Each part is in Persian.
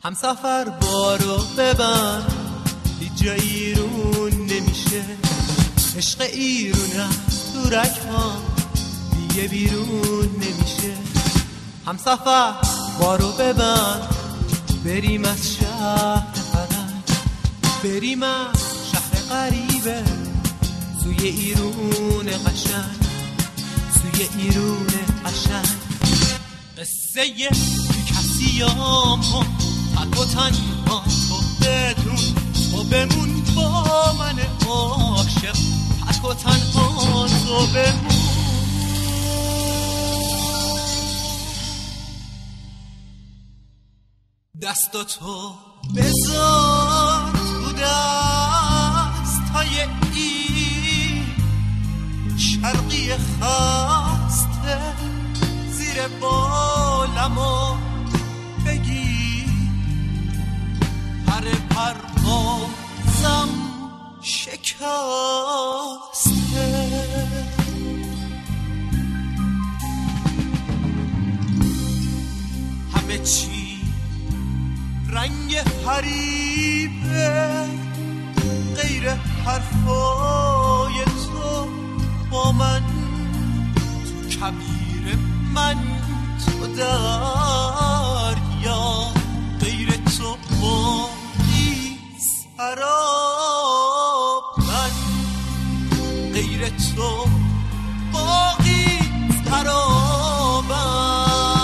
همسفر بارو ببند، هیچ جا ایرون نمیشه. عشق ایرون از تو رگ‌ها دیگه بیرون نمیشه. همسفر بارو ببند، بریم از شهر فرنگ، بریم از شهر غریبه سوی ایرون قشنگ، سوی ایرون قشنگ. قصه کسیام ها تک و تنها تو بدون، تو بمون با من عاشق، تک و تنها تو بمون. دستاتو بذار تو دستای این شرقی خسته، زیر بالمو بگیر پر پروازم شکسته. همه چی رنگ حریبه غیر حرفای تو، با من تو کبیر من تو دریا، غیر تو باقی سراب من، غیر تو باقی سرابم.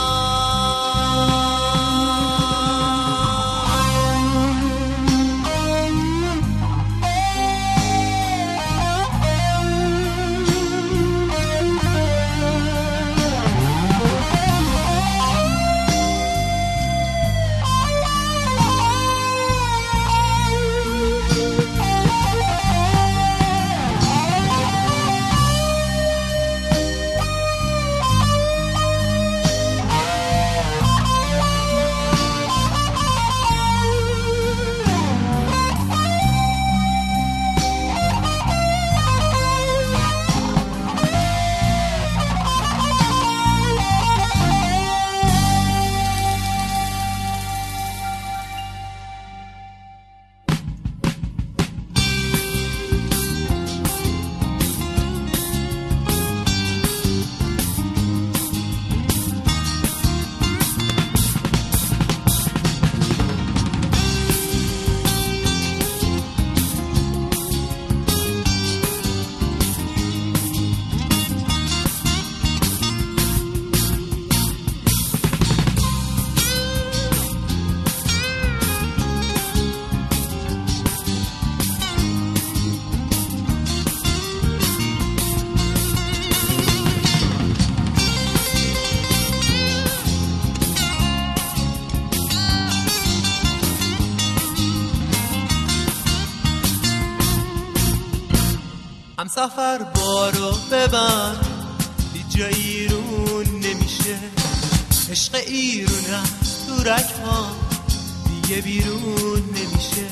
همسفر بارو ببند، هیچ جا ایرون نمیشه. عشق ایرون از تو رگ‌ها دیگه بیرون نمیشه.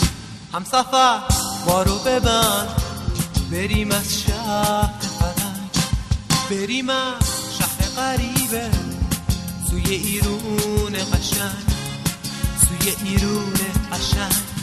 همسفر بارو ببند، بریم از شهر فرنگ، بریم از شهر غریبه سوی ایرون قشنگ، سوی ایرون قشنگ.